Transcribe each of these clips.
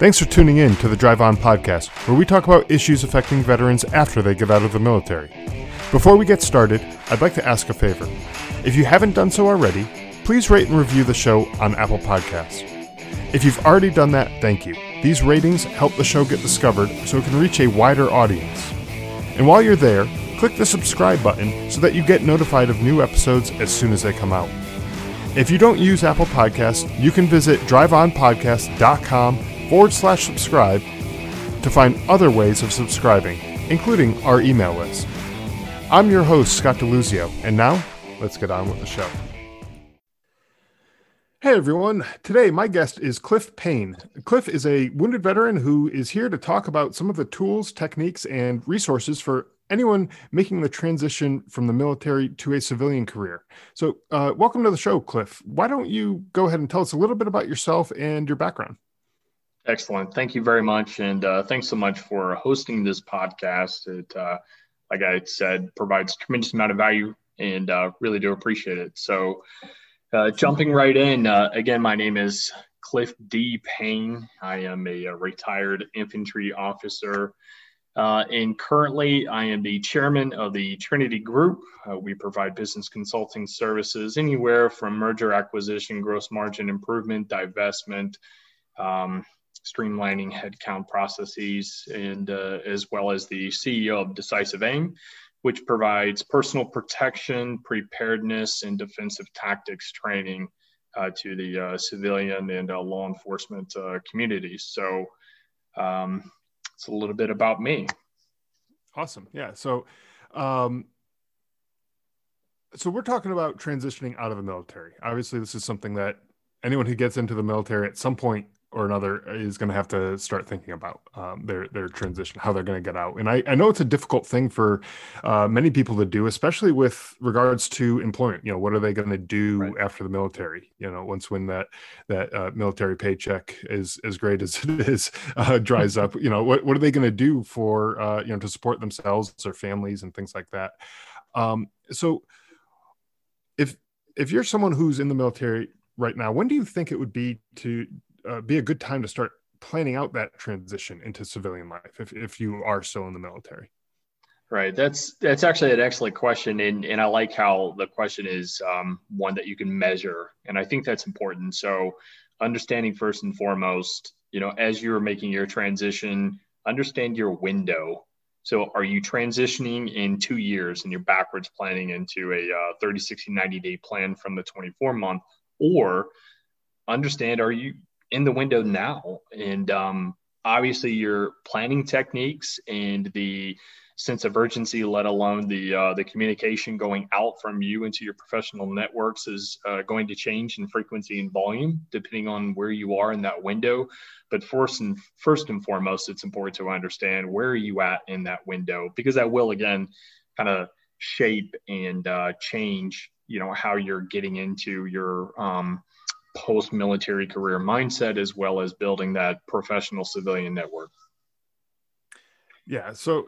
Thanks for tuning in to the Drive On podcast, where we talk about issues affecting veterans after they get out of the military. Before we get started, I'd like to ask a favor. If you haven't done so already, please rate and review the show on Apple Podcasts. If you've already done that, thank you. These ratings help the show get discovered so it can reach a wider audience. And while you're there, click the subscribe button so that you get notified of new episodes as soon as they come out. If you don't use Apple Podcasts, you can visit driveonpodcast.com/subscribe to find other ways of subscribing, including our email list. I'm your host, Scott DeLuzio, and now, let's get on with the show. Hey everyone, today my guest is Cliff Payne. Cliff is a wounded veteran who is here to talk about some of the tools, techniques, and resources for anyone making the transition from the military to a civilian career. So welcome to the show, Cliff. Why don't you go ahead and tell us a little bit about yourself and your background? Excellent. Thank you very much. And thanks so much for hosting this podcast. It, like I said, provides a tremendous amount of value and really do appreciate it. So jumping right in, again, my name is Cliff D. Payne. I am a retired infantry officer. And currently, I am the chairman of the Trinity Group. We provide business consulting services anywhere from merger acquisition, gross margin improvement, divestment, streamlining headcount processes, and as well as the CEO of Decisive Aim, which provides personal protection, preparedness, and defensive tactics training to the civilian and law enforcement communities. So it's a little bit about me. Awesome. Yeah. So we're talking about transitioning out of the military. Obviously, this is something that anyone who gets into the military at some point or another is going to have to start thinking about their transition, how they're going to get out. And I know it's a difficult thing for many people to do, especially with regards to employment. You know, what are they going to do after the military? You know, when that military paycheck is as great as it is dries up. You know, what are they going to do for to support themselves, their families, and things like that. So if you're someone who's in the military right now, when do you think it would be to be a good time to start planning out that transition into civilian life if you are still in the military? Right. That's actually an excellent question. And I like how the question is one that you can measure. And I think that's important. So understanding first and foremost, you know, as you're making your transition, understand your window. So are you transitioning in 2 years and you're backwards planning into a 30, 60, 90-day plan from the 24-month, or understand, are you in the window now? And obviously your planning techniques and the sense of urgency, let alone the communication going out from you into your professional networks, is going to change in frequency and volume depending on where you are in that window. But first and foremost, it's important to understand where are you at in that window, because that will again kind of shape and change, you know, how you're getting into your post-military career mindset, as well as building that professional civilian network. Yeah. So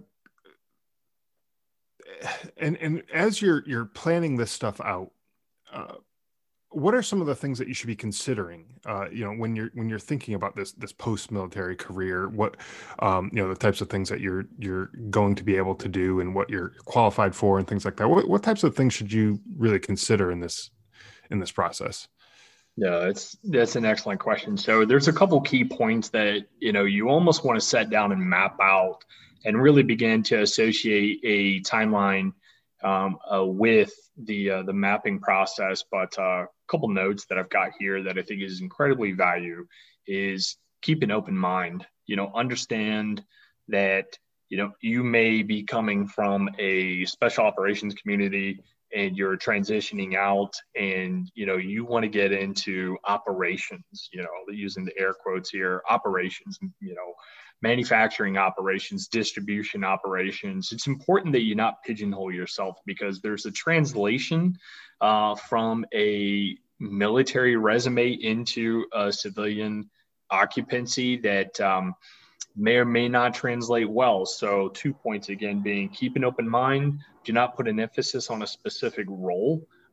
and as you're planning this stuff out, what are some of the things that you should be considering, when you're thinking about this post-military career? What, the types of things that you're going to be able to do and what you're qualified for and things like that. What types of things should you really consider in this process? Yeah, that's an excellent question. So there's a couple key points that, you know, you almost want to set down and map out and really begin to associate a timeline with the mapping process. But a couple notes that I've got here that I think is incredibly valuable is keep an open mind. You know, understand that, you know, you may be coming from a special operations community and you're transitioning out and, you know, you want to get into operations, you know, using the air quotes here, operations, you know, manufacturing operations, distribution operations. It's important that you not pigeonhole yourself, because there's a translation from a military resume into a civilian occupancy that may or may not translate well. So 2 points again being keep an open mind. Do not put an emphasis on a specific role,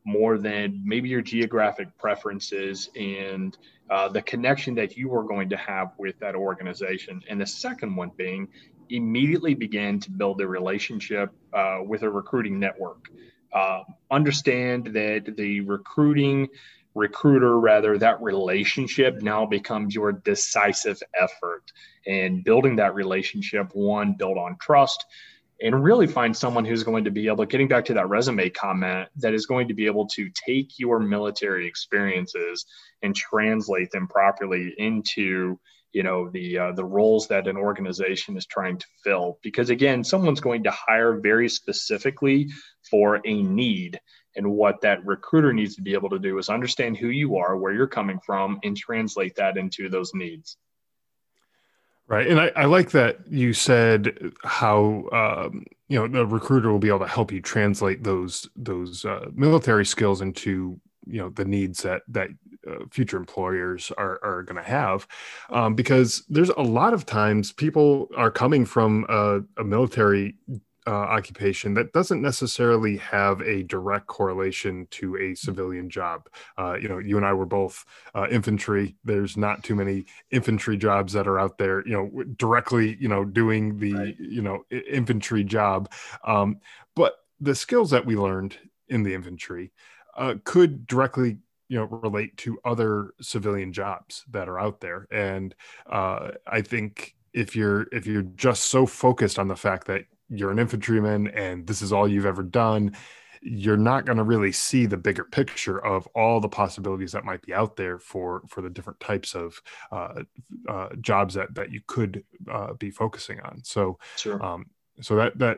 more than maybe your geographic preferences and the connection that you are going to have with that organization. And the second one being immediately begin to build a relationship with a recruiting network. Understand that the recruiter, rather, that relationship now becomes your decisive effort. And building that relationship, one, build on trust, and really find someone who's going to be able, getting back to that resume comment, that is going to be able to take your military experiences and translate them properly into the roles that an organization is trying to fill. Because again, someone's going to hire very specifically for a need, and what that recruiter needs to be able to do is understand who you are, where you're coming from, and translate that into those needs. Right. And I like that you said how, the recruiter will be able to help you translate those military skills into, the needs that future employers are going to have. Because there's a lot of times people are coming from a military occupation that doesn't necessarily have a direct correlation to a civilian job. You and I were both infantry. There's not too many infantry jobs that are out there, directly, doing the, right, infantry job. But the skills that we learned in the infantry could directly relate to other civilian jobs that are out there. And I think if you're just so focused on the fact that you're an infantryman and this is all you've ever done, you're not going to really see the bigger picture of all the possibilities that might be out there for the different types of jobs that you could be focusing on. So, sure. So that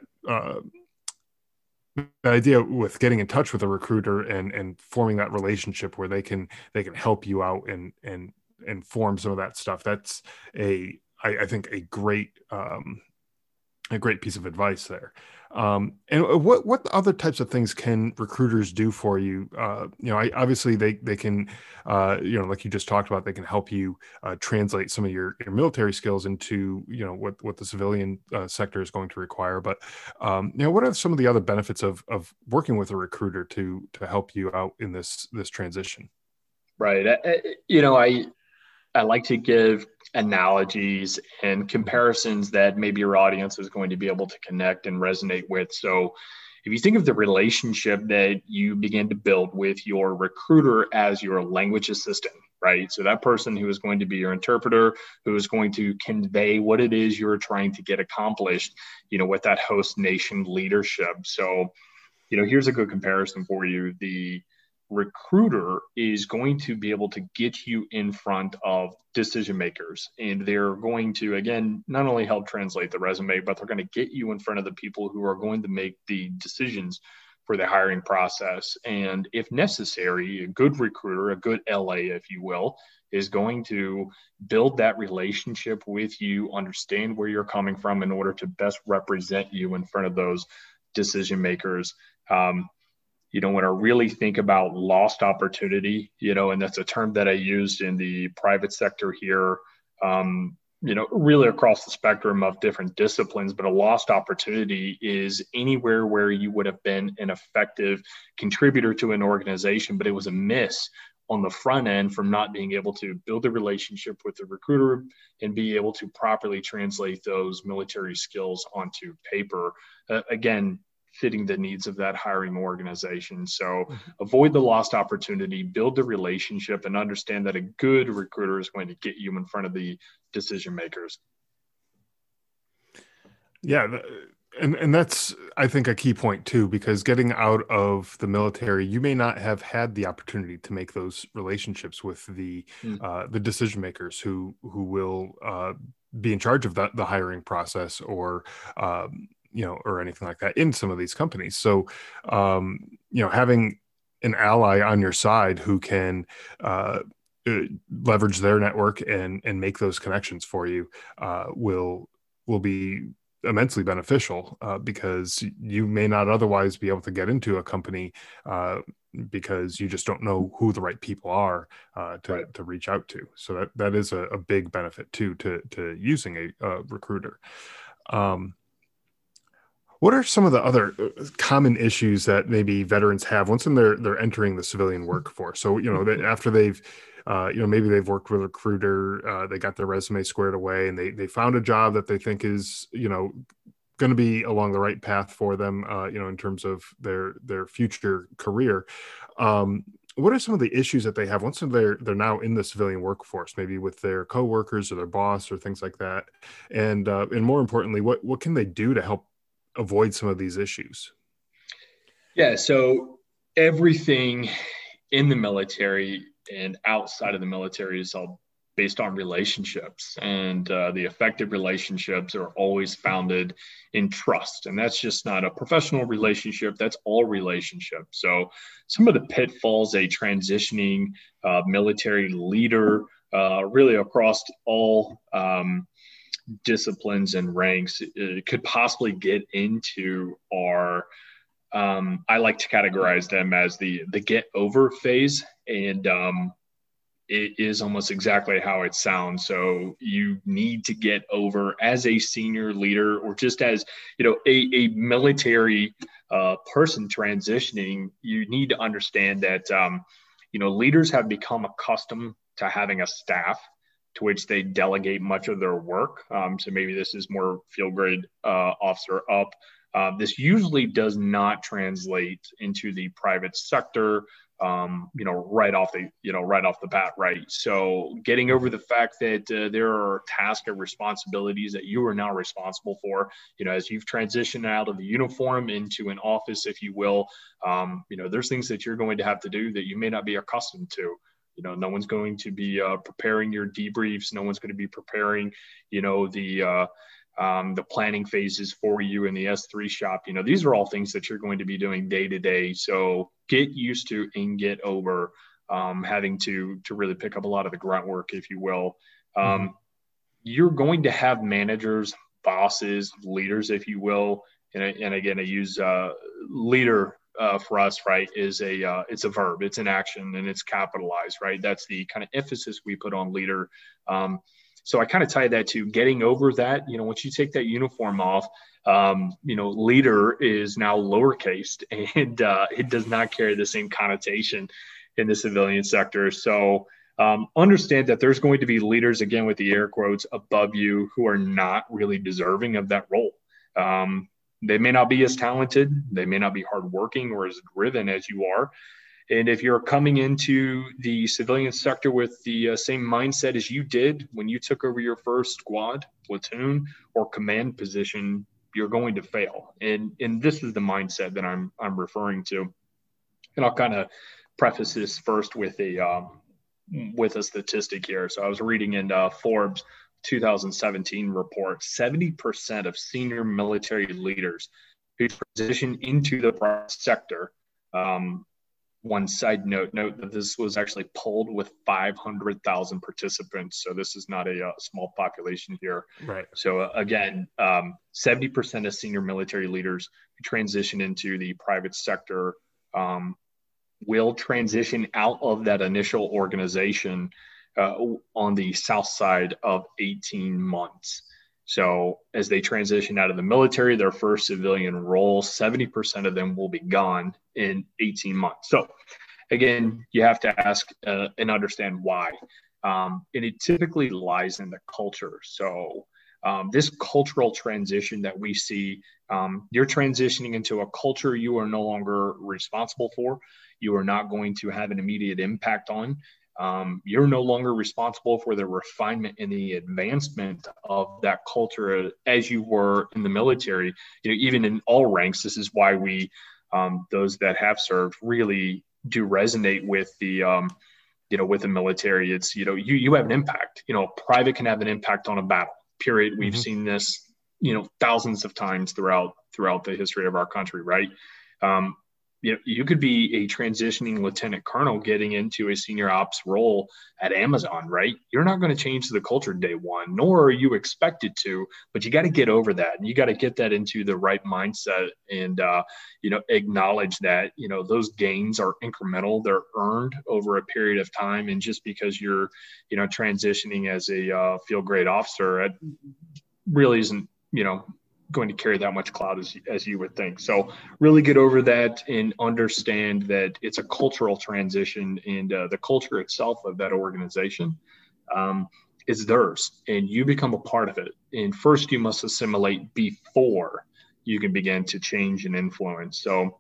the idea with getting in touch with a recruiter and forming that relationship where they can help you out and form some of that stuff. That's I think a great piece of advice there. And what other types of things can recruiters do for you? Obviously they can, like you just talked about, they can help you translate some of your military skills into, what the civilian sector is going to require. But, what are some of the other benefits of working with a recruiter to help you out in this transition? Right. I like to give analogies and comparisons that maybe your audience is going to be able to connect and resonate with. So if you think of the relationship that you begin to build with your recruiter as your language assistant, right? So that person who is going to be your interpreter, who is going to convey what it is you're trying to get accomplished, with that host nation leadership. So, here's a good comparison for you. The recruiter is going to be able to get you in front of decision makers, and they're going to, again, not only help translate the resume, but they're going to get you in front of the people who are going to make the decisions for the hiring process. And if necessary, a good recruiter, a good LA, if you will, is going to build that relationship with you, understand where you're coming from in order to best represent you in front of those decision makers. When I really think about lost opportunity, and that's a term that I used in the private sector here, really across the spectrum of different disciplines, but a lost opportunity is anywhere where you would have been an effective contributor to an organization, but it was a miss on the front end from not being able to build a relationship with the recruiter and be able to properly translate those military skills onto paper. Again, fitting the needs of that hiring organization. So avoid the lost opportunity, build the relationship, and understand that a good recruiter is going to get you in front of the decision makers. Yeah. And that's, I think, a key point too, because getting out of the military, you may not have had the opportunity to make those relationships with the decision makers who will be in charge of the hiring process or or anything like that in some of these companies. So, having an ally on your side who can leverage their network and make those connections for you will be immensely beneficial because you may not otherwise be able to get into a company because you just don't know who the right people are to reach out to. So that is a big benefit too to using a recruiter. What are some of the other common issues that maybe veterans have once they're entering the civilian workforce? So, after they've, maybe they've worked with a recruiter, they got their resume squared away, and they found a job that they think is, going to be along the right path for them, in terms of their future career. What are some of the issues that they have once they're now in the civilian workforce, maybe with their coworkers or their boss or things like that? And more importantly, what can they do to help avoid some of these issues? Yeah, so everything in the military and outside of the military is all based on relationships, and the effective relationships are always founded in trust, and that's just not a professional relationship, that's all relationships. So some of the pitfalls a transitioning military leader really across all disciplines and ranks could possibly get into are I like to categorize them as the get over phase, and it is almost exactly how it sounds. So you need to get over as a senior leader, or just as a military person transitioning. You need to understand that leaders have become accustomed to having a staff to which they delegate much of their work. So maybe this is more field grade officer up. This usually does not translate into the private sector, right off the bat, right? So getting over the fact that there are tasks and responsibilities that you are now responsible for, as you've transitioned out of the uniform into an office, if you will, there's things that you're going to have to do that you may not be accustomed to. No one's going to be preparing your debriefs. No one's going to be preparing, the planning phases for you in the S3 shop. These are all things that you're going to be doing day to day. So get used to and get over having to really pick up a lot of the grunt work, if you will. You're going to have managers, bosses, leaders, if you will. And again, I use leader for us, right, is it's a verb, it's an action, and it's capitalized, right? That's the kind of emphasis we put on leader. So I kind of tie that to getting over that. Once you take that uniform off, leader is now lowercase, and it does not carry the same connotation in the civilian sector. So understand that there's going to be leaders, again, with the air quotes, above you who are not really deserving of that role. They may not be as talented, they may not be hardworking or as driven as you are. And if you're coming into the civilian sector with the same mindset as you did when you took over your first squad, platoon, or command position, you're going to fail. And this is the mindset that I'm referring to. And I'll kind of preface this first with a statistic here. So I was reading in Forbes 2017 report, 70% of senior military leaders who transition into the private sector. One side note that this was actually polled with 500,000 participants. So this is not a small population here. Right. So again, 70% of senior military leaders who transition into the private sector will transition out of that initial organization on the south side of 18 months. So as they transition out of the military, their first civilian role, 70% of them will be gone in 18 months. So again, you have to ask and understand why. And it typically lies in the culture. So this cultural transition that we see, you're transitioning into a culture you are no longer responsible for. You are not going to have an immediate impact on. You're no longer responsible for the refinement and the advancement of that culture as you were in the military. Even in all ranks, this is why we, those that have served, really do resonate with the, with the military. It's, you have an impact. A private can have an impact on a battle. Period. We've seen this, thousands of times throughout the history of our country, right? You could be a transitioning lieutenant colonel getting into a senior ops role at Amazon, right? You're not going to change the culture day one, nor are you expected to, but you got to get over that, and you got to get that into the right mindset, and acknowledge that those gains are incremental, they're earned over a period of time, and just because you're transitioning as a field grade officer, it really isn't going to carry that much clout as you would think. So really get over that and understand that it's a cultural transition, and the culture itself of that organization is theirs, and you become a part of it. And first you must assimilate before you can begin to change and influence. So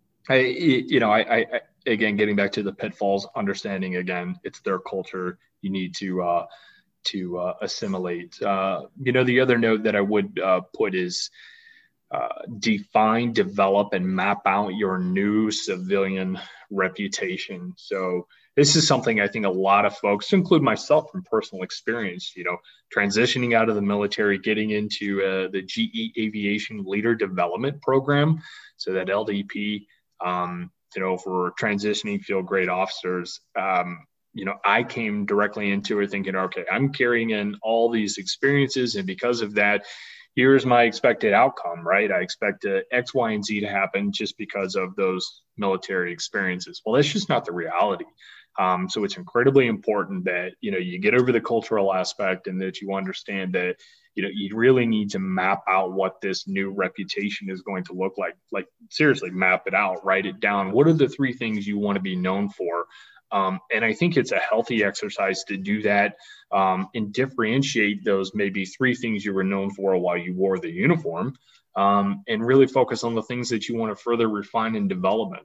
I again, getting back to the pitfalls, understanding again, it's their culture. You need to assimilate. The other note that I would put is define, develop, and map out your new civilian reputation. So this is something I think a lot of folks, to include myself from personal experience, transitioning out of the military, getting into the GE Aviation Leader Development Program, so that LDP, for transitioning field grade officers. I came directly into it thinking, okay, I'm carrying in all these experiences, and because of that, here's my expected outcome, right? I expect X, Y, and Z to happen just because of those military experiences. Well, that's just not the reality. So it's incredibly important that, you get over the cultural aspect, and that you understand that, you really need to map out what this new reputation is going to look like seriously map it out, write it down. What are the 3 things you want to be known for? And I think it's a healthy exercise to do that, and differentiate those maybe 3 things you were known for while you wore the uniform, and really focus on the things that you want to further refine and development.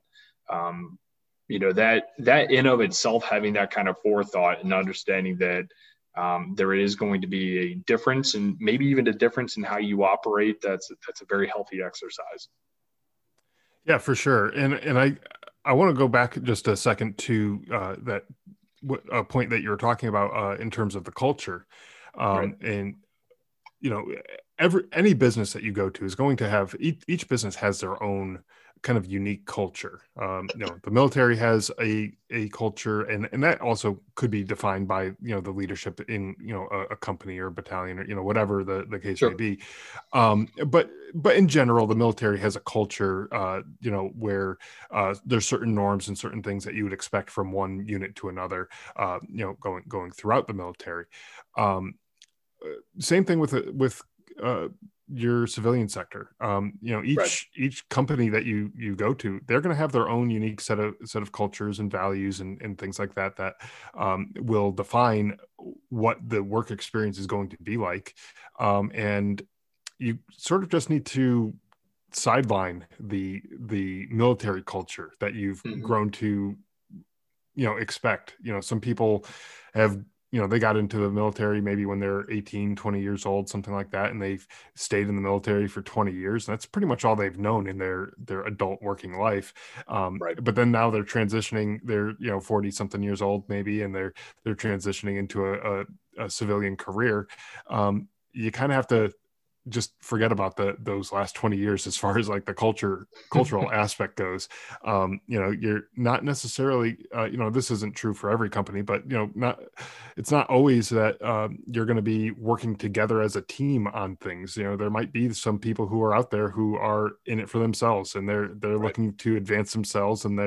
That in of itself, having that kind of forethought and understanding that there is going to be a difference, and maybe even a difference in how you operate, that's a very healthy exercise. Yeah, for sure. And I want to go back just a second to a point that you were talking about in terms of the culture. Right. And, any business that you go to is going to have, each business has their own kind of unique culture. The military has a culture, and that also could be defined by, the leadership in, a company or a battalion, or, whatever the case may Sure. be. But in general, the military has a culture, where there's certain norms and certain things that you would expect from one unit to another, going throughout the military. Same thing with your civilian sector. Right. Each company that you go to, they're going to have their own unique set of cultures and values and things like that will define what the work experience is going to be like. And you sort of just need to sideline the military culture that you've grown to expect. Some people have, they got into the military maybe when they're 18, 20 years old, something like that, and they've stayed in the military for 20 years. That's pretty much all they've known in their adult working life. Right. But then now they're transitioning, they're 40 something years old maybe, and they're transitioning into a civilian career. You kind of have to just forget about those last 20 years as far as like the cultural aspect goes. You're not necessarily, this isn't true for every company, but it's not always that you're going to be working together as a team on things. There might be some people who are out there who are in it for themselves, and they're Right. looking to advance themselves, and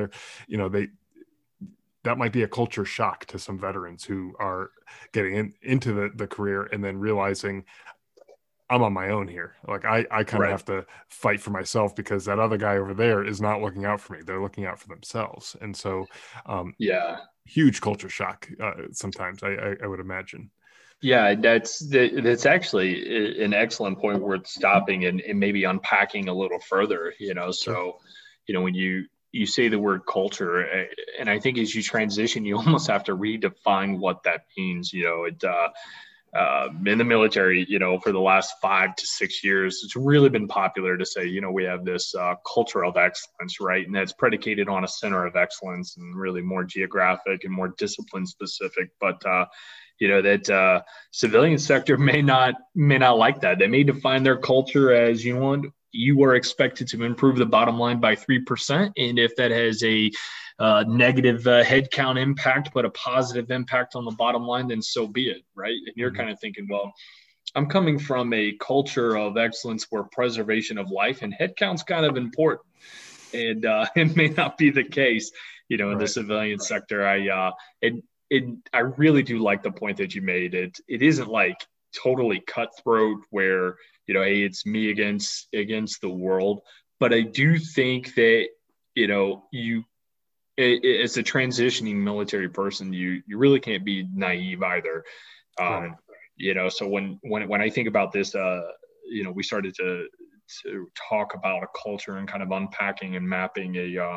that might be a culture shock to some veterans who are getting into the career and then realizing, I'm on my own here. Like I kind of Right. have to fight for myself because that other guy over there is not looking out for me. They're looking out for themselves. And so, Yeah. huge culture shock. Sometimes I would imagine. Yeah, that's actually an excellent point worth stopping and maybe unpacking a little further. Sure. So, when you say the word culture, and I think as you transition, you almost have to redefine what that means. In the military, for the last 5 to 6 years, it's really been popular to say, we have this culture of excellence, right? And that's predicated on a center of excellence and really more geographic and more discipline specific. But that civilian sector may not like that. They may define their culture as you are expected to improve the bottom line by 3%, and if that has a negative headcount impact, but a positive impact on the bottom line, then so be it, right? And you're kind of thinking, well, I'm coming from a culture of excellence where preservation of life and headcount's kind of important, and it may not be the case, in the civilian sector. I really do like the point that you made. It isn't like totally cutthroat where, hey, it's me against the world. But I do think that, as a transitioning military person, you really can't be naive either. Right. So when I think about this, we started to talk about a culture and kind of unpacking and mapping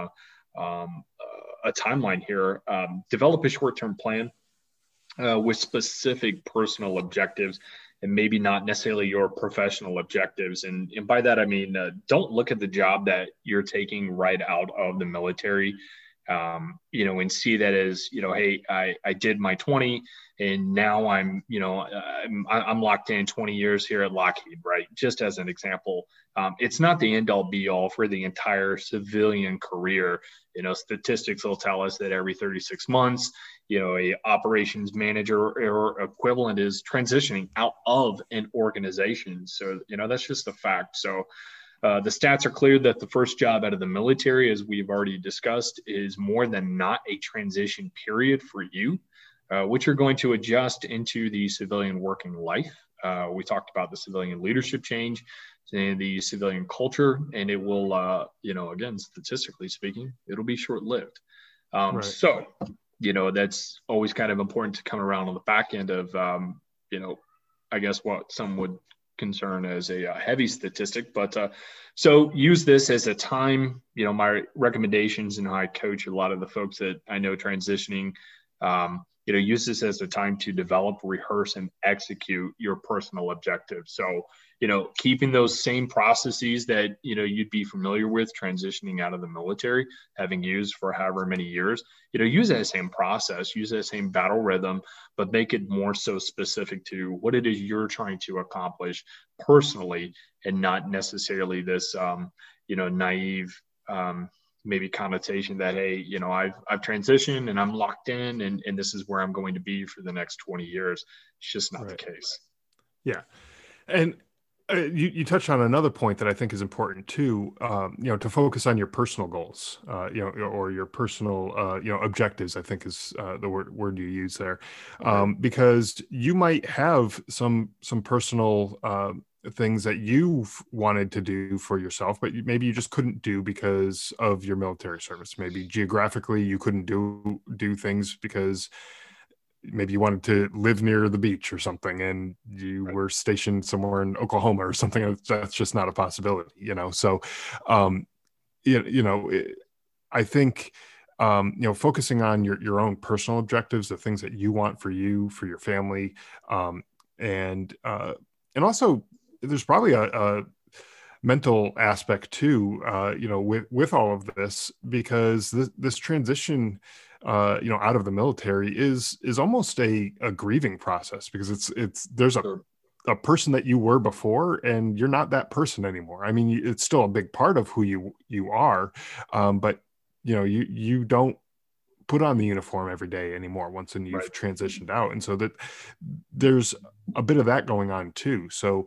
a timeline here. Develop a short-term plan with specific personal objectives, and maybe not necessarily your professional objectives. And by that, I mean, don't look at the job that you're taking right out of the military, and see that as, hey, I did my 20 and now I'm locked in 20 years here at Lockheed, right? Just as an example, it's not the end all be all for the entire civilian career. Statistics will tell us that every 36 months, a operations manager or equivalent is transitioning out of an organization. So, that's just a fact. So, the stats are clear that the first job out of the military, as we've already discussed, is more than not a transition period for you, which you're going to adjust into the civilian working life. We talked about the civilian leadership change and the civilian culture, and it will, again, statistically speaking, it'll be short-lived. Right. So, that's always kind of important to come around on the back end of, I guess what some would concern as a heavy statistic, but so use this as a time, my recommendations and how I coach a lot of the folks that I know transitioning, use this as a time to develop, rehearse, and execute your personal objectives. So, keeping those same processes that, you'd be familiar with transitioning out of the military, having used for however many years, use that same process, use that same battle rhythm, but make it more so specific to what it is you're trying to accomplish personally, and not necessarily this, naive, maybe connotation that, hey, I've transitioned and I'm locked in and this is where I'm going to be for the next 20 years. It's just not the case. Yeah. And you touched on another point that I think is important too, to focus on your personal goals, or your personal, objectives, I think is the word you use there. Because you might have some personal things that you've wanted to do for yourself, but maybe you just couldn't do because of your military service. Maybe geographically you couldn't do things because maybe you wanted to live near the beach or something and you were stationed somewhere in Oklahoma or something. That's just not a possibility, So, I think, focusing on your own personal objectives, the things that you want for you, for your family. And also there's probably a mental aspect too, with all of this, because this transition, out of the military is almost a grieving process, because there's a person that you were before and you're not that person anymore. I mean, it's still a big part of who you are. But you don't put on the uniform every day anymore once you've transitioned out. And so that there's a bit of that going on too. So,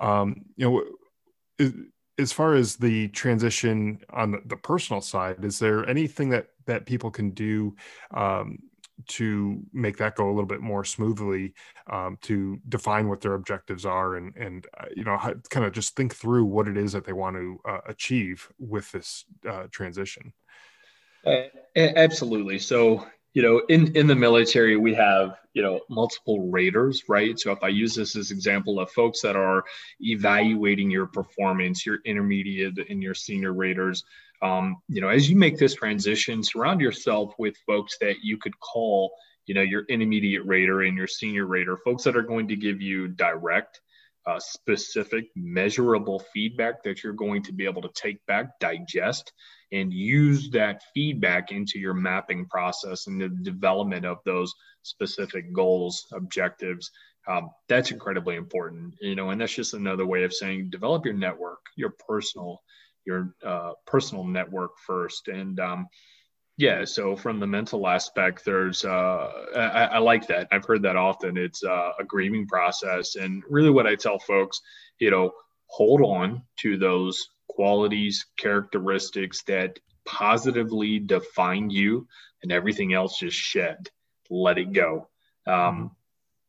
as far as the transition on the personal side, is there anything that people can do to make that go a little bit more smoothly, to define what their objectives are and kind of just think through what it is that they want to achieve with this transition? Absolutely. So, in the military, we have, multiple raters, right? So if I use this as example of folks that are evaluating your performance, your intermediate and your senior raters, as you make this transition, surround yourself with folks that you could call, your intermediate rater and your senior rater, folks that are going to give you direct, specific, measurable feedback that you're going to be able to take back, digest, and use that feedback into your mapping process and the development of those specific goals, objectives. That's incredibly important, and that's just another way of saying develop your network, your personal network first. And so from the mental aspect, there's I like that. I've heard that often. It's a grieving process, and really what I tell folks, hold on to those qualities, characteristics that positively define you, and everything else just shed, let it go.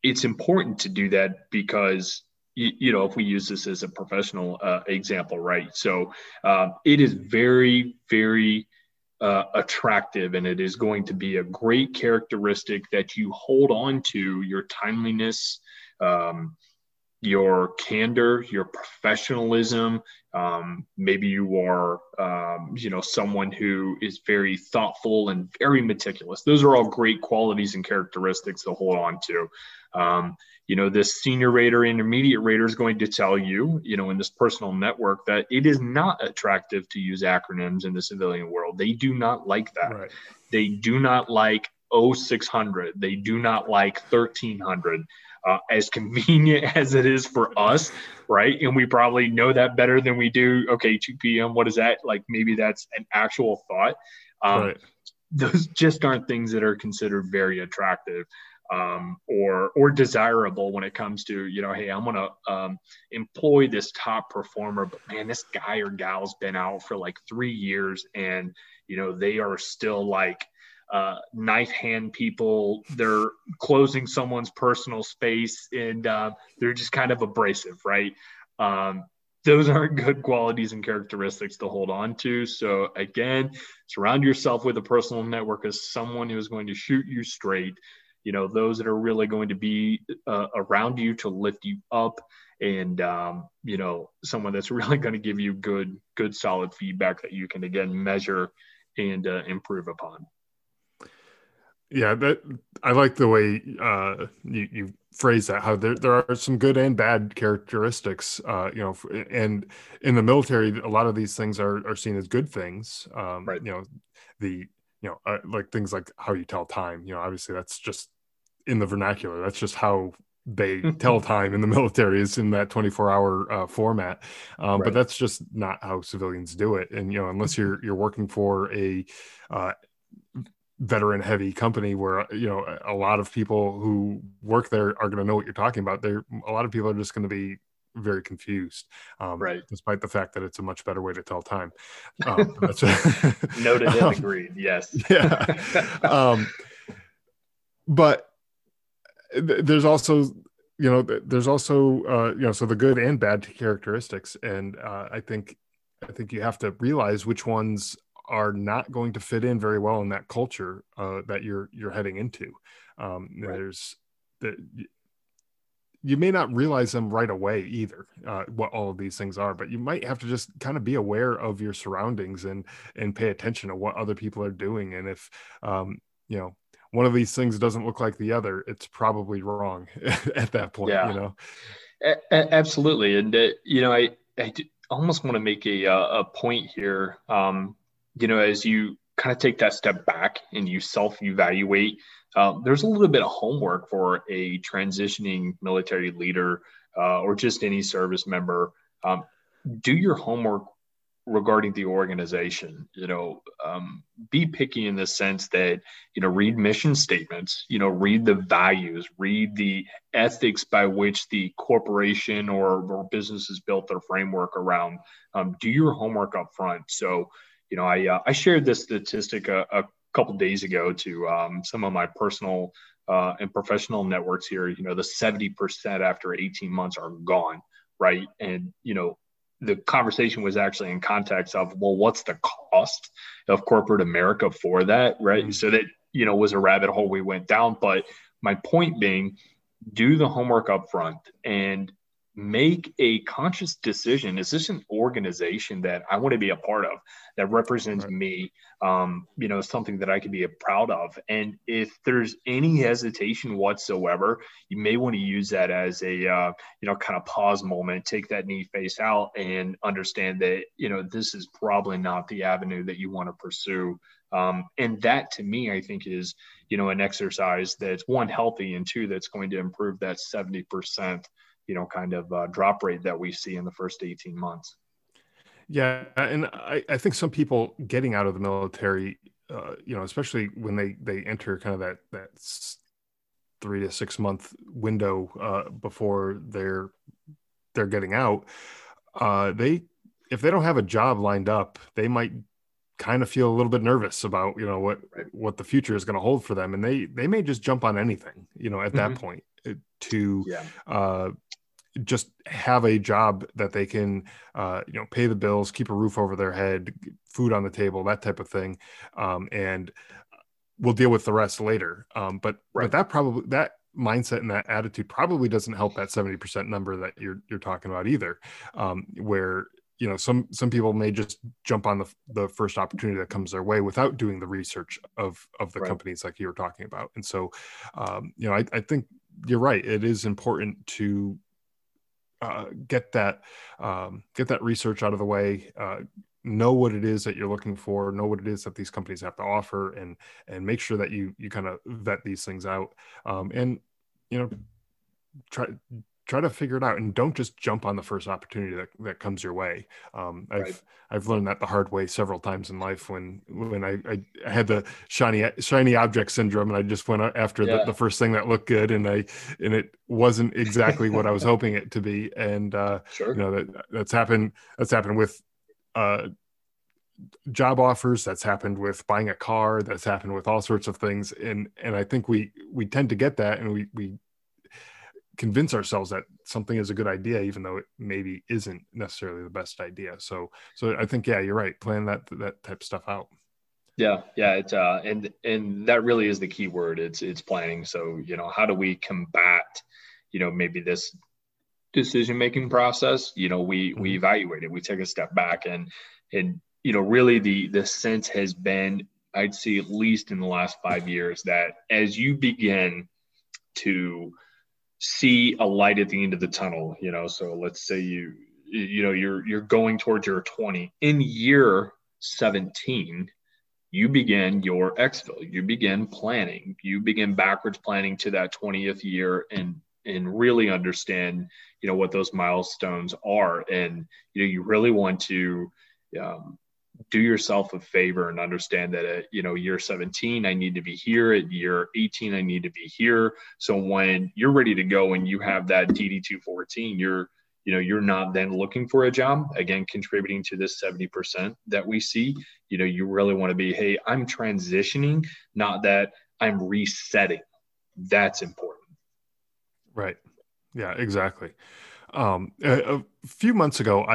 it's important to do that because if we use this as a professional example, right? So it is very, very attractive, and it is going to be a great characteristic that you hold on to: your timeliness, um, your candor, your professionalism. Maybe you are, someone who is very thoughtful and very meticulous. Those are all great qualities and characteristics to hold on to. This senior rater, intermediate rater is going to tell you, in this personal network, that it is not attractive to use acronyms in the civilian world. They do not like that. Right. They do not like 0600. They do not like 1300. As convenient as it is for us, right? And we probably know that better than we do. Okay, 2 p.m. What is that? Like maybe that's an actual thought. Right. Those just aren't things that are considered very attractive or desirable when it comes to, hey, I'm going to employ this top performer, but man, this guy or gal's been out for like 3 years and, they are still like, knife hand people. They're closing someone's personal space, and they're just kind of abrasive, right? Those aren't good qualities and characteristics to hold on to. So again, surround yourself with a personal network as someone who is going to shoot you straight. Those that are really going to be around you to lift you up, and someone that's really going to give you good, solid feedback that you can again measure and improve upon. Yeah, I like the way you phrase that. How there are some good and bad characteristics, and in the military, a lot of these things are seen as good things. Right. Like things like how you tell time. Obviously that's just in the vernacular. That's just how they tell time in the military, is in that 24-hour format. Right. But that's just not how civilians do it. And unless you're working for a veteran heavy company where a lot of people who work there are going to know what you're talking about, a lot of people are just going to be very confused, right, despite the fact that it's a much better way to tell time. Noted and agreed. Yes. Yeah. But there's also so the good and bad characteristics, and I think you have to realize which ones are not going to fit in very well in that culture that you're heading into. Right. There's that you may not realize them right away either, what all of these things are, but you might have to just kind of be aware of your surroundings and pay attention to what other people are doing. And if one of these things doesn't look like the other, it's probably wrong at that point. Yeah. Absolutely. And I almost want to make a point here. As you kind of take that step back and you self-evaluate, there's a little bit of homework for a transitioning military leader or just any service member. Do your homework regarding the organization. Be picky in the sense that, read mission statements, read the values, read the ethics by which the corporation or business has built their framework around. Do your homework up front. So, I shared this statistic a couple days ago to some of my personal and professional networks here. The 70% after 18 months are gone, right? And the conversation was actually in context of, well, what's the cost of corporate America for that, right? Mm-hmm. So that was a rabbit hole we went down. But my point being, do the homework up front and make a conscious decision. Is this an organization that I want to be a part of, that represents me, something that I can be proud of? And if there's any hesitation whatsoever, you may want to use that as a, kind of pause moment, take that knee face out and understand that, this is probably not the avenue that you want to pursue. And that to me, I think is, an exercise that's one, healthy, and two, that's going to improve that 70%, kind of drop rate that we see in the first 18 months. Yeah. And I think some people getting out of the military, especially when they enter kind of that 3 to 6 month window before they're getting out, if they don't have a job lined up, they might kind of feel a little bit nervous about, what the future is going to hold for them. And they may just jump on anything, at that point. to Yeah. just have a job that they can, pay the bills, keep a roof over their head, food on the table, that type of thing. And we'll deal with the rest later. But Right. that mindset and that attitude probably doesn't help that 70% number that you're talking about either. Where, some people may just jump on the first opportunity that comes their way without doing the research of the Right. companies like you were talking about. And so, I think you're right. It is important to get that research out of the way, know what it is that you're looking for, know what it is that these companies have to offer, and make sure that you kind of vet these things out, and you know try to figure it out, and don't just jump on the first opportunity that comes your way. Right. I've learned that the hard way several times in life when I had the shiny object syndrome, and I just went after Yeah. the first thing that looked good, and it wasn't exactly what I was hoping it to be. And Sure. that's happened with uh, job offers, that's happened with buying a car, that's happened with all sorts of things. And I think we tend to get that, and we convince ourselves that something is a good idea, even though it maybe isn't necessarily the best idea. So I think, yeah, you're right. Plan that type of stuff out. Yeah, yeah, it's and that really is the key word. It's planning. So, how do we combat, maybe this decision making process? We Mhm. evaluate it. We take a step back, and really the sense has been, I'd say at least in the last 5 years, that as you begin to see a light at the end of the tunnel, so let's say you're going towards your 20 in year 17, you begin your exfil, you begin planning, you begin backwards planning to that 20th year, and really understand what those milestones are. And you really want to um, do yourself a favor and understand that at year 17 I need to be here, at year 18 I need to be here, so when you're ready to go and you have that DD214, you're not then looking for a job again, contributing to this 70% that we see. You really want to be, hey, I'm transitioning, not that I'm resetting. That's important. Right. Yeah, exactly. A few months ago,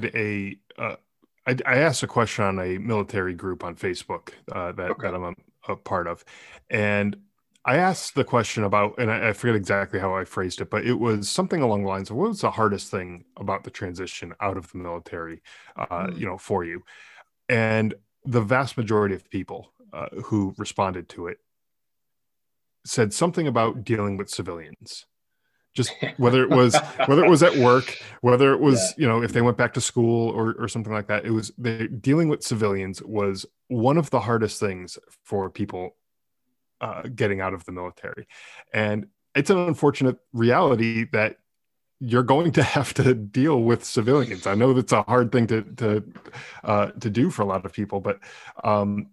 I asked a question on a military group on Facebook Okay. that I'm a part of, and I asked the question about, and I forget exactly how I phrased it, but it was something along the lines of, what was the hardest thing about the transition out of the military, Mm. for you? And the vast majority of people who responded to it said something about dealing with civilians, just whether it was at work, whether it Yeah. was, if they went back to school or something like that. It was dealing with civilians was one of the hardest things for people getting out of the military. And it's an unfortunate reality that you're going to have to deal with civilians. I know that's a hard thing to do for a lot of people, but um,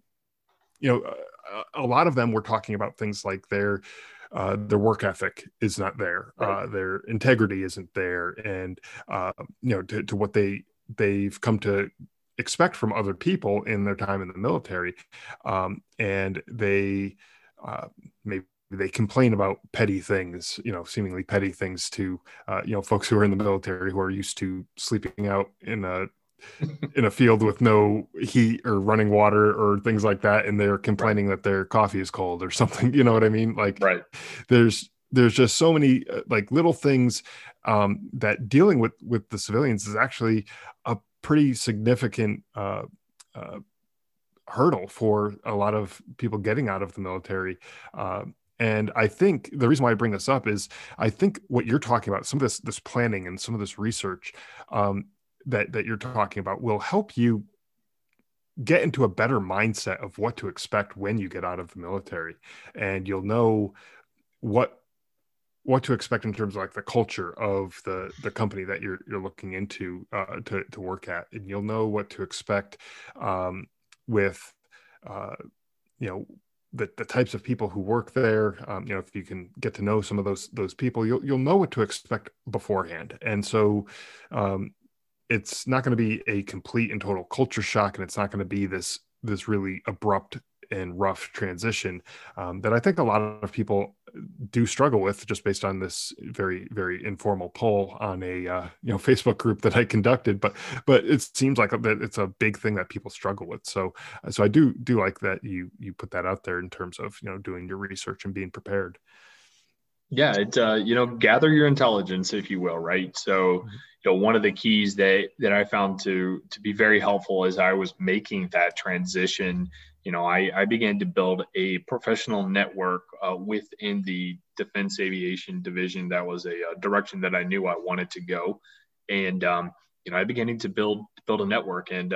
a lot of them were talking about things like their work ethic is not there, Right. their integrity isn't there, and to what they've come to expect from other people in their time in the military, and they maybe they complain about petty things, seemingly petty things to folks who are in the military, who are used to sleeping out in a field with no heat or running water or things like that, and they're Right. complaining that their coffee is cold or something. You know what I mean? Like, Right. there's just so many like little things, that dealing with the civilians is actually a pretty significant uh, hurdle for a lot of people getting out of the military. And I think the reason why I bring this up is, I think what you're talking about, some of this planning and some of this research, that you're talking about, will help you get into a better mindset of what to expect when you get out of the military, and you'll know what to expect in terms of like the culture of the company that you're looking into to work at, and you'll know what to expect with uh, you know the types of people who work there. If you can get to know some of those people, you'll know what to expect beforehand. And so it's not going to be a complete and total culture shock, and it's not going to be this really abrupt and rough transition that I think a lot of people do struggle with, just based on this very, very informal poll on a Facebook group that I conducted. But it seems like that it's a big thing that people struggle with. So I do like that you put that out there in terms of doing your research and being prepared. Yeah, it gather your intelligence, if you will, right? So, one of the keys that I found to be very helpful as I was making that transition, I began to build a professional network within the defense aviation division. That was a direction that I knew I wanted to go, and I began to build a network, and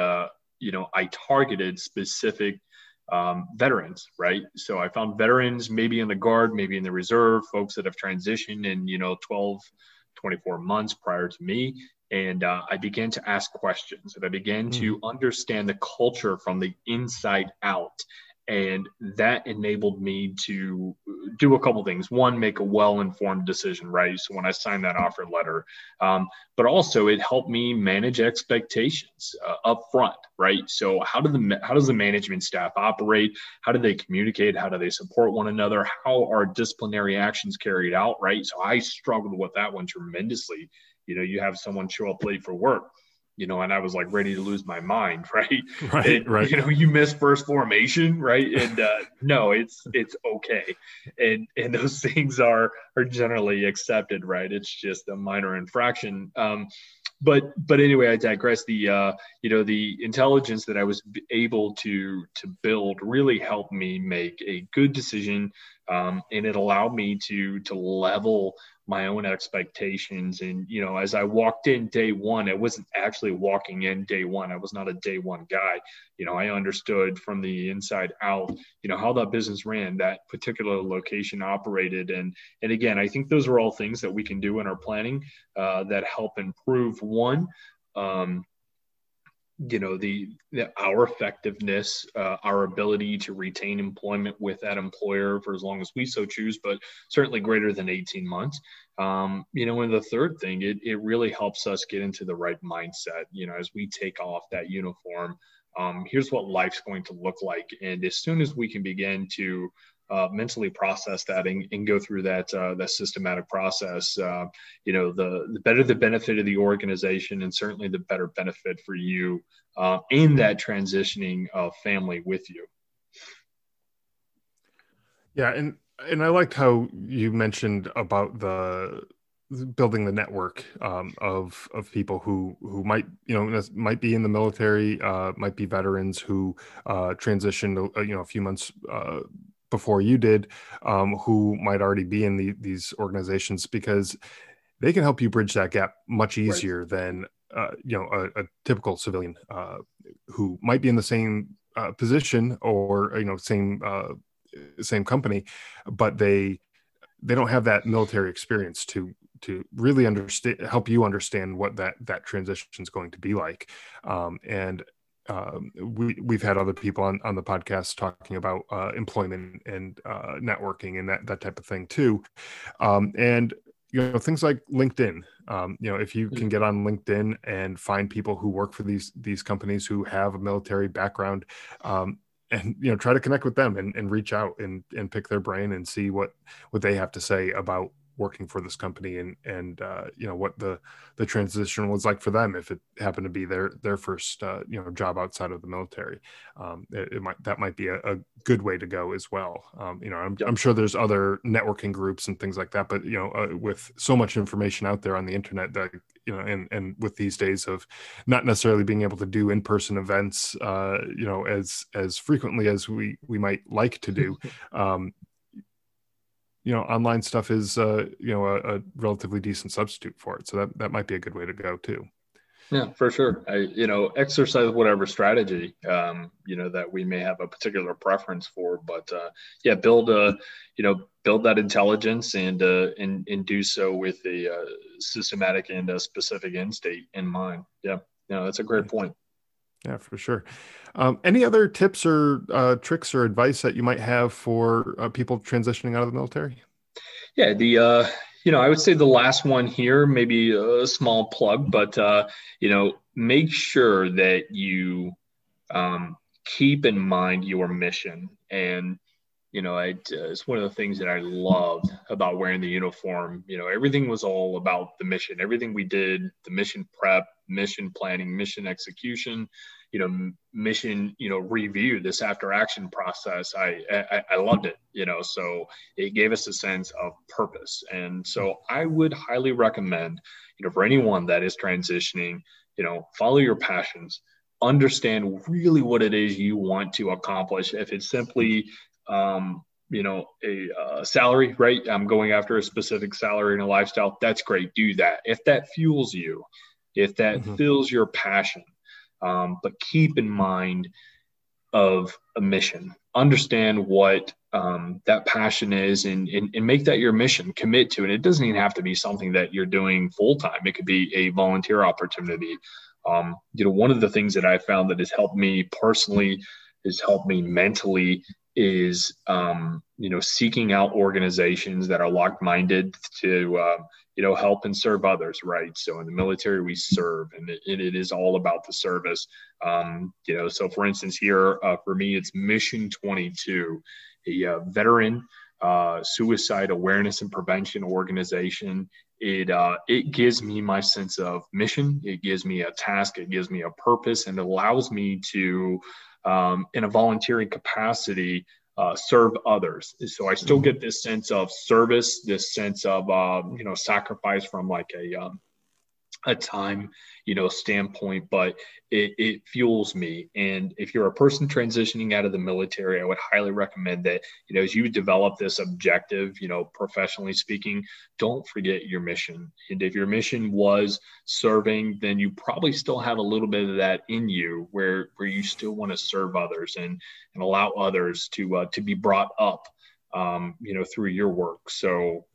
I targeted specific veterans, right? So I found veterans maybe in the Guard, maybe in the Reserve, folks that have transitioned in, 12, 24 months prior to me. And I began to ask questions, and I began to understand the culture from the inside out. And that enabled me to do a couple things. One, make a well-informed decision, right? So when I signed that offer letter, but also it helped me manage expectations up front, right? So how does the management staff operate? How do they communicate? How do they support one another? How are disciplinary actions carried out, right? So I struggled with that one tremendously. You have someone show up late for work, and I was like ready to lose my mind, right? Right. You miss first formation, right? And no, it's okay, and those things are generally accepted, right? It's just a minor infraction. But anyway, I digress. The intelligence that I was able to build really helped me make a good decision, and it allowed me to level my own expectations. And as I walked in day one, I wasn't actually walking in day one. I was not a day one guy. I understood from the inside out, how that business ran, that particular location operated, and again, I think those are all things that we can do in our planning that help improve one, our effectiveness, our ability to retain employment with that employer for as long as we so choose, but certainly greater than 18 months. And the third thing, it really helps us get into the right mindset, as we take off that uniform. Here's what life's going to look like. And as soon as we can begin to mentally process that and go through that systematic process, the better the benefit of the organization, and certainly the better benefit for you in that transitioning family with you. Yeah, and I liked how you mentioned about building the network of people who might might be in the military, might be veterans who transitioned a few months before you did, who might already be in these organizations, because they can help you bridge that gap much easier Right. than a typical civilian who might be in the same position, or same company, but they don't have that military experience to really help you understand what that transition is going to be like. We've had other people on the podcast talking about employment and networking and that type of thing too. And things like LinkedIn. If you can get on LinkedIn and find people who work for these companies who have a military background, and try to connect with them and reach out and pick their brain and see what they have to say about working for this company, and what the transition was like for them if it happened to be their first job outside of the military. That might be a good way to go as well. I'm sure there's other networking groups and things like that, but with so much information out there on the internet, that and with these days of not necessarily being able to do in-person events as frequently as we might like to do, online stuff is a relatively decent substitute for it. So that might be a good way to go too. Yeah, for sure. Exercise whatever strategy, that we may have a particular preference for, but build that intelligence and do so with a systematic and a specific end state in mind. Yeah, that's a great point. Yeah, for sure. Any other tips or tricks or advice that you might have for people transitioning out of the military? Yeah, I would say the last one here, maybe a small plug, but make sure that you keep in mind your mission. And It's one of the things that I loved about wearing the uniform. Everything was all about the mission. Everything we did, the mission prep, mission planning, mission execution, mission, review, this after action process. I loved it, so it gave us a sense of purpose. And so I would highly recommend, for anyone that is transitioning, follow your passions, understand really what it is you want to accomplish. If it's simply, a salary, right? I'm going after a specific salary and a lifestyle. That's great. Do that. If that fuels you, if that fills your passion, but keep in mind of a mission, understand what that passion is and make that your mission, commit to it. It doesn't even have to be something that you're doing full time. It could be a volunteer opportunity. One of the things that I found that has helped me personally, has helped me mentally, is seeking out organizations that are like-minded to help and serve others, right? So in the military we serve, and it is all about the service. So for instance here, for me, it's Mission 22, a veteran suicide awareness and prevention organization. It gives me my sense of mission. It gives me a task. It gives me a purpose, and allows me to, in a volunteering capacity, serve others. So I still get this sense of service, this sense of, sacrifice from like a time, standpoint, but it fuels me. And if you're a person transitioning out of the military, I would highly recommend that, as you develop this objective, professionally speaking, don't forget your mission. And if your mission was serving, then you probably still have a little bit of that in you where you still want to serve others and allow others to be brought up, through your work. So,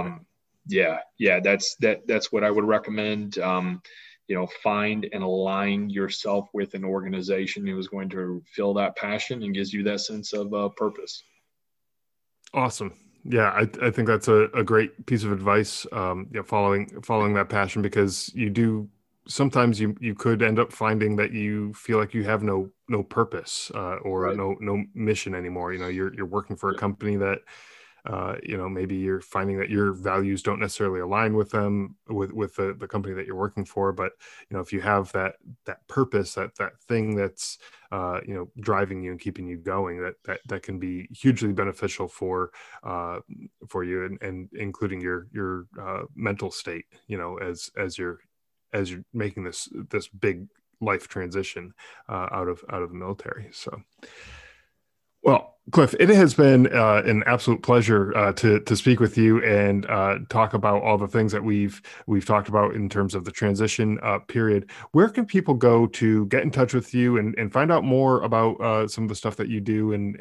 that's what I would recommend. Find and align yourself with an organization who is going to fill that passion and gives you that sense of purpose. Awesome. Yeah, I think that's a great piece of advice. Following that passion, because sometimes you could end up finding that you feel like you have no purpose or Right. no mission anymore. You're working for a company that maybe you're finding that your values don't necessarily align with them, with the company that you're working for. But, if you have that purpose, that thing that's, driving you and keeping you going, that can be hugely beneficial for you, and including your mental state, as you're making this big life transition out of the military. So, well, Cliff, it has been an absolute pleasure to speak with you and talk about all the things that we've talked about in terms of the transition period. Where can people go to get in touch with you and find out more about some of the stuff that you do and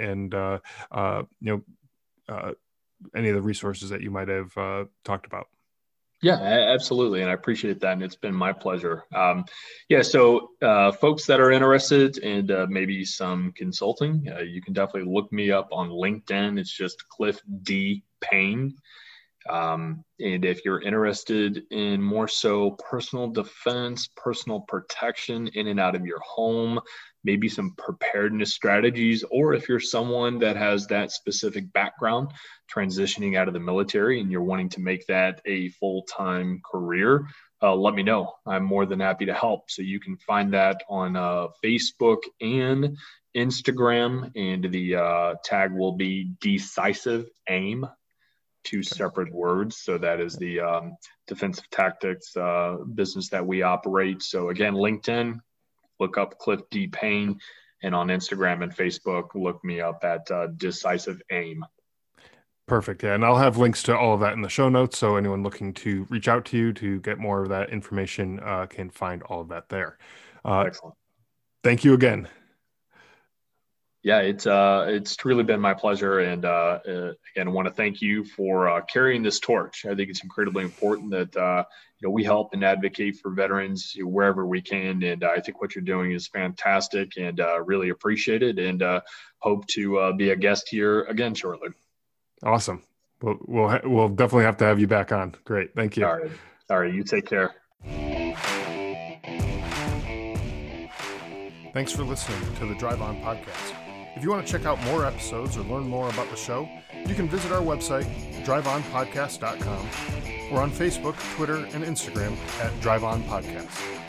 any of the resources that you might have talked about? Yeah, absolutely. And I appreciate that. And it's been my pleasure. So folks that are interested in maybe some consulting, you can definitely look me up on LinkedIn. It's just Cliff D. Payne. And if you're interested in more so personal defense, personal protection in and out of your home, maybe some preparedness strategies, or if you're someone that has that specific background transitioning out of the military and you're wanting to make that a full-time career, let me know. I'm more than happy to help. So you can find that on Facebook and Instagram, and the tag will be Decisive Aim, two separate words. So that is the defensive tactics business that we operate. So again, LinkedIn, look up Cliff D. Payne, and on Instagram and Facebook, look me up at Decisive Aim. Perfect. Yeah. And I'll have links to all of that in the show notes. So anyone looking to reach out to you to get more of that information can find all of that there. Excellent. Thank you again. Yeah, it's truly been my pleasure. And again, I want to thank you for carrying this torch. I think it's incredibly important that, we help and advocate for veterans wherever we can. And I think what you're doing is fantastic, and really appreciate it, and hope to be a guest here again shortly. Awesome. We'll definitely have to have you back on. Great. Thank you. All right. You take care. Thanks for listening to the Drive On Podcast. If you want to check out more episodes or learn more about the show, you can visit our website, driveonpodcast.com, or on Facebook, Twitter, and Instagram at Drive On Podcast.